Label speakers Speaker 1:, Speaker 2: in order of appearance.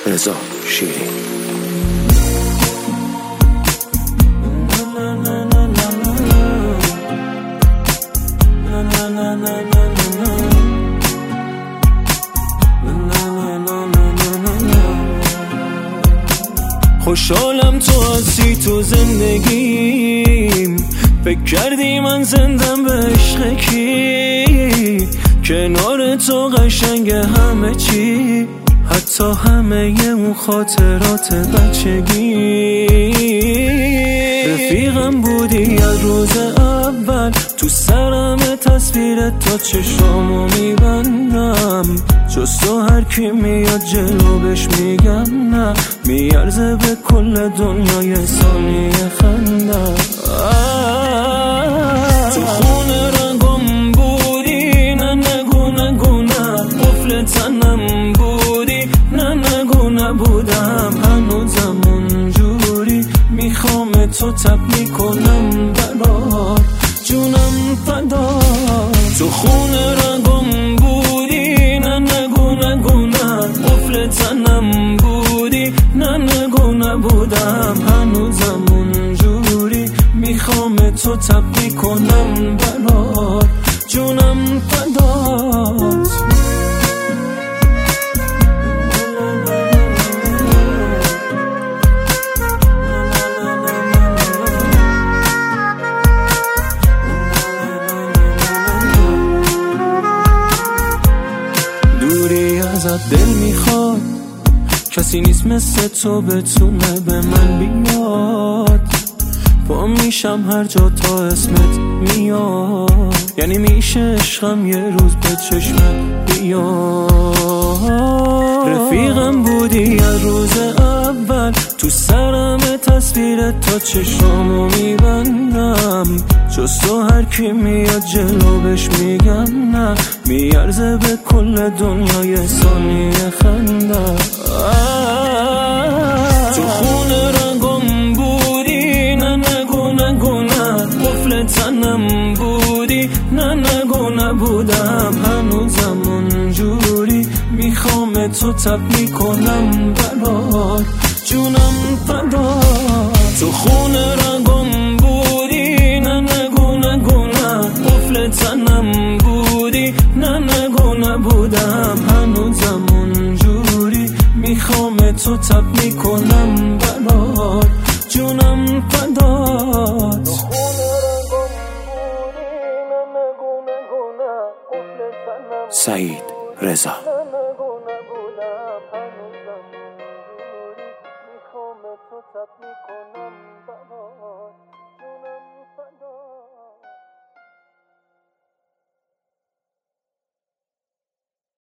Speaker 1: رضا شیری.
Speaker 2: خوشحالم تو هستی تو زندگیم، فکر کردی من زندم به عشق کی؟ کنار تو قشنگ همه چی، حتی همه اون خاطرات بچگی. رفیقم بودی از روز اول، تو سرم تصویرت تا چشامو میبندم. جز تو هر کی میاد جلو بهش میگم نه، میارزه به کل دنیای ثانیه خندم. تو خونه رنگم بودی، نه نگو نگو نه، قفل تنم بودی، نه نگو نبودم، هنوزم اونجوری. میخوام تو تب میکنم برات، جونم فدا. تو خونه رنگم بودی، نه نگو نگو نه، قفل تنم بودی، نه نگو نبودم، هنوزم اونجوری. میخوام تو تب میکنم برات، جونم فدات. دوری ازت دل میخواد، کسی نیست مثل تو بتونه به من بیاد. پا میشم هر جا تا اسمت میاد، یعنی میشه عشقم یه روز به چشمت بیاد. رفیقم بودی از روز اول، تو سرم تصویرت تا چشامو میبندم. جز تو هر کی میاد جلو بهش میگم نه، میارزه به کل دنیای ثانیه خندم. تو خونه رنگم بودی، نه نگو نگو نه، قفل تنم بودی، نه نگو نبودم، هنوزم اونجوری. میخوام تو تب میکنم برات، جونم فدا. تو خونه رنگم بودی، نه نگو نگو نه، قفل تنم بودی، نه نگو نبودم، هنوزم اونجوری. میخوام تو تب میکنم برات، جونم فدات.
Speaker 1: سعید رضا.
Speaker 2: میخوام تو تب میکنم برات.